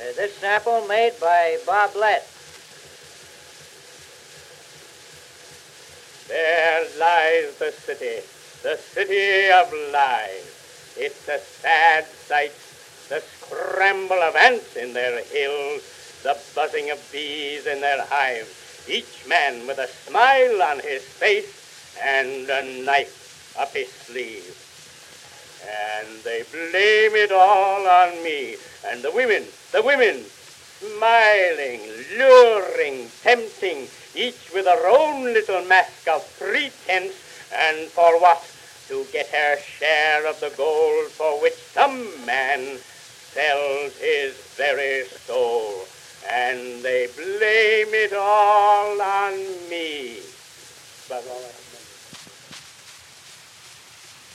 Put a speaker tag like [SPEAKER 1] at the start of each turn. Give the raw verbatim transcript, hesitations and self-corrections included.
[SPEAKER 1] Uh, this sample made by Bob Lett.
[SPEAKER 2] There lies the city, the city of lies. It's a sad sight, the scramble of ants in their hills, the buzzing of bees in their hives, each man with a smile on his face and a knife up his sleeve. And they blame it all on me, and the women, the women, smiling, luring, tempting, each with her own little mask of pretense, and for what? To get her share of the gold for which some man sells his very soul. And they blame it all on me. But all right.